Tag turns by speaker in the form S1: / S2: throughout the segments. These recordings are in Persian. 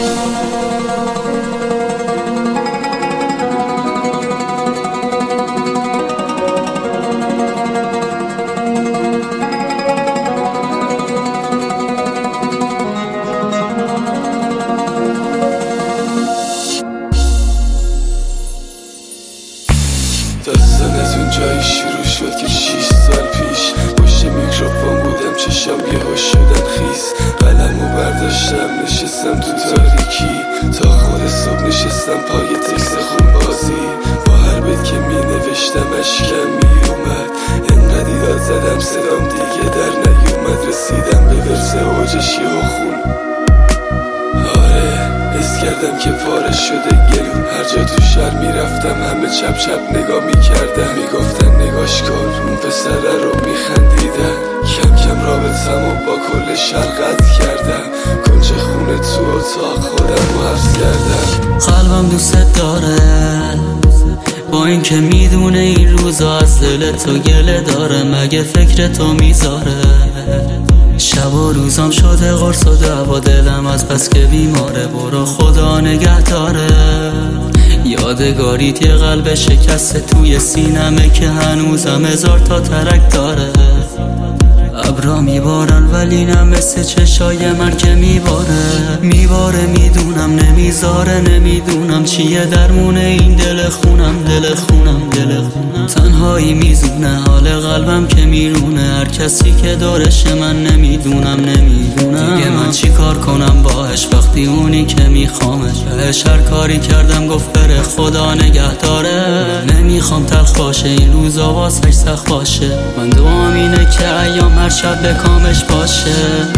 S1: داستان از اون جایی شروع شد که 6 سال پیش پشت میکروفون بودم، چشام یهو شدن خیس، قلمو برداشتم نشستم تو تاریکی تا خود صبح نشستم پای تکست خونبازی. با هر بیت که می نوشتم اشکم می اومد، انقدر ایراد زدم صدام دیگه در نیومد، رسیدم به ورس اوجش یهو خون. حس کردم که پاره شده گلو، هر جا تو شهر میرفتم همه چپ چپ نگاه میکردم، میگفتن نگاش کن اون پسره رو، میخندیدن. کم کم رابطم و با کل شهر قطع کردم، کنج خونه تو اتاق خودم رو حبس کردم.
S2: قلبم دوست داره با این که میدونه این روزا از دل تو گله داره، مگه فکر تو میذاره؟ شب و روزم شده قرص و دوا، دلم از بس که بیماره، برو خدا نگه داره. یادگاریت یه قلب شکسته توی سینمه که هنوزم 1000 تا ترک داره. ابرا میبارن ولی نه مثل چشای من که میباره میدونم نمیذاره، نمیدونم چیه درمون این دل خونم. تنهایی میزونه حال قلبم که میرونه، هر کسی که دارش من نمیدونم دیگه من چی کار کنم باهش وقتی اونی که میخوامش. بهش هر کاری کردم گفت بره خدا نگه داره، نمیخوام تلخ باشه این روزا واسش سخت باشه، من دعام اینه که ایام هر شب به کامش باشه.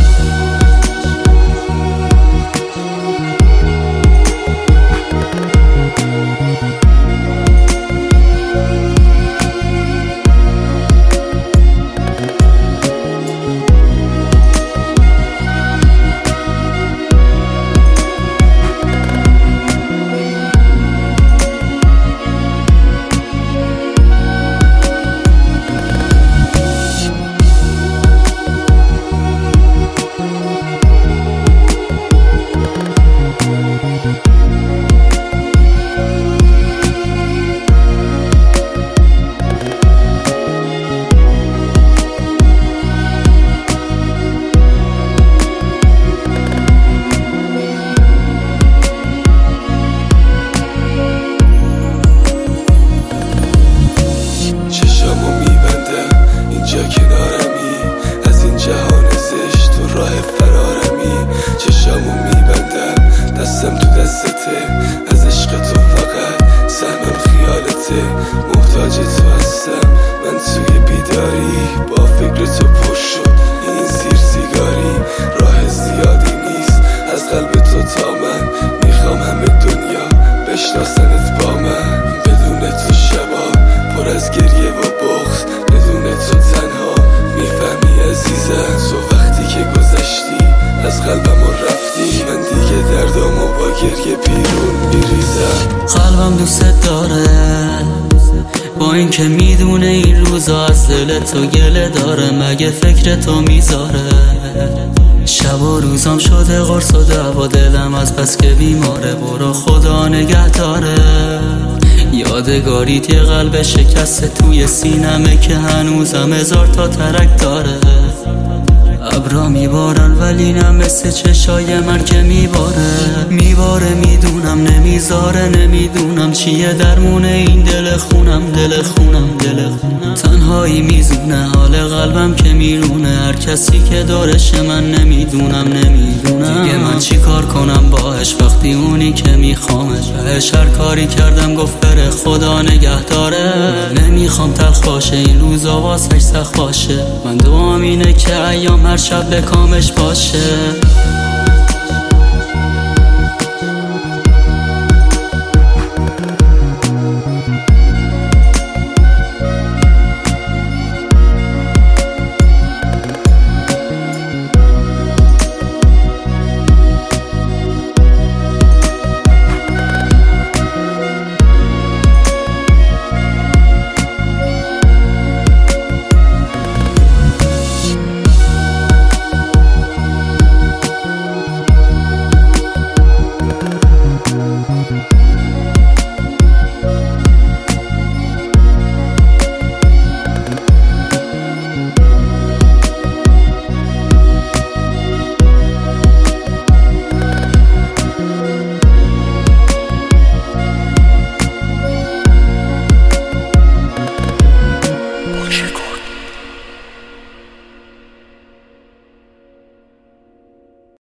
S1: از عشق تو فقط سهمم خیالته، محتاج تو هستم من توی بیداری، با فکر تو پر شد این زیر سیگاری، راه زیادی نیست از قلب تو تا من، میخوام همه دنیا بشناسنت با من، بدون تو شبا پر از گریه و بغض، بدون تو تنها میفهمی عزیزم، تو وقتی که گذشتی از قلبم و رفتی، من دیگه دردامو با گریه بیرون میریزم.
S2: قلبم دوست داره با این که میدونه این روزا از دل تو گله داره، مگه فکر تو میذاره؟ شب و روزم شده قرص و دوا، دلم از بس که بیماره، برو خدا نگه داره. یادگاریت یه قلب شکسته توی سینمه که هنوزم 1000 تا ترک داره. ابرا میبارن ولی نه مثل چشای من که میباره میدونم نمیذاره، نمیدونم چیه درمون این دل خونم. تنهایی میزونه حال قلبم که میرونه، هر کسی که دارش من نمیدونم دیگه من چی کار کنم باهش وقتی اونی که میخوامش. بهش هر کاری کردم گفت بره خدا نگه داره، نمیخوام تلخ باشه این روزا واسش سخت باشه، من دعام اینه که ایام هر شب به کامش باشه.